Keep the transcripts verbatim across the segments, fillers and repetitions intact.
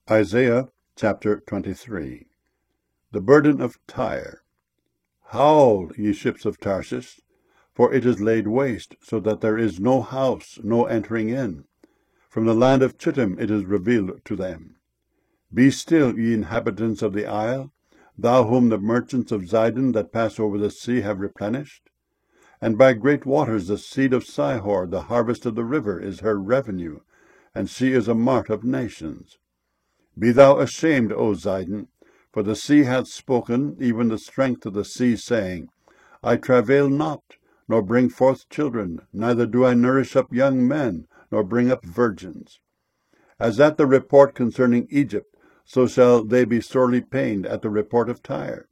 Isaiah chapter twenty-three. The burden of Tyre. Howl, ye ships of Tarshish, for it is laid waste, so that there is no house, no entering in. From the land of Chittim it is revealed to them. Be still, ye inhabitants of the isle, thou whom the merchants of Zidon that pass over the sea have replenished. And by great waters the seed of Sihor, the harvest of the river, is her revenue, and she is a mart of nations. Be thou ashamed, O Zidon, for the sea hath spoken, even the strength of the sea, saying, I travail not, nor bring forth children, neither do I nourish up young men, nor bring up virgins. As at the report concerning Egypt, so shall they be sorely pained at the report of Tyre.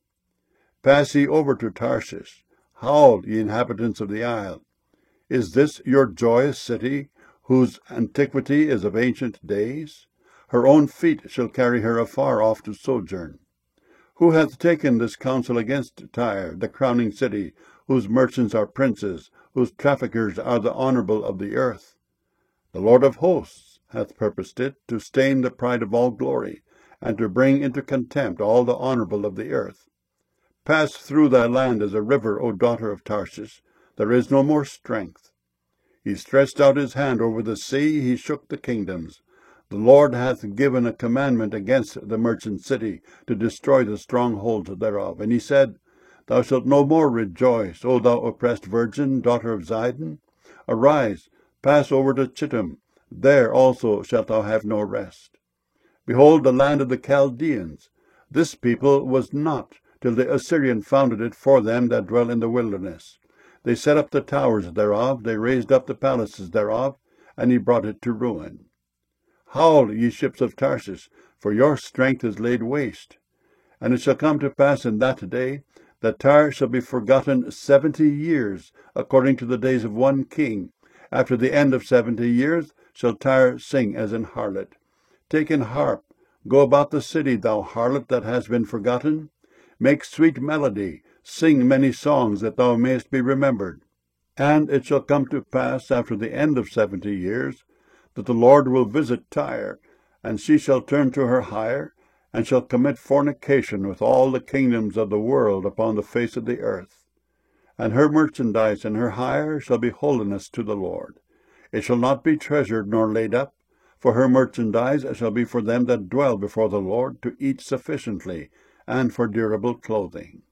Pass ye over to Tarshish, howl, ye inhabitants of the isle. Is this your joyous city, whose antiquity is of ancient days? Her own feet shall carry her afar off to sojourn. Who hath taken this counsel against Tyre, the crowning city, whose merchants are princes, whose traffickers are the honourable of the earth? The Lord of hosts hath purposed it, to stain the pride of all glory, and to bring into contempt all the honourable of the earth. Pass through thy land as a river, O daughter of Tarshish. There is no more strength. He stretched out his hand over the sea, he shook the kingdoms. The Lord hath given a commandment against the merchant city, to destroy the strongholds thereof. And he said, Thou shalt no more rejoice, O thou oppressed virgin, daughter of Zidon. Arise, pass over to Chittim, there also shalt thou have no rest. Behold the land of the Chaldeans. This people was not, till the Assyrian founded it for them that dwell in the wilderness. They set up the towers thereof, they raised up the palaces thereof, and he brought it to ruin. Howl, ye ships of Tarshish, for your strength is laid waste. And it shall come to pass in that day, that Tyre shall be forgotten seventy years, according to the days of one king. After the end of seventy years shall Tyre sing as an harlot. Take an harp, go about the city, thou harlot that has been forgotten. Make sweet melody, sing many songs, that thou mayest be remembered. And it shall come to pass after the end of seventy years, that the Lord will visit Tyre, and she shall turn to her hire, and shall commit fornication with all the kingdoms of the world upon the face of the earth. And her merchandise and her hire shall be holiness to the Lord. It shall not be treasured nor laid up, for her merchandise shall be for them that dwell before the Lord, to eat sufficiently, and for durable clothing.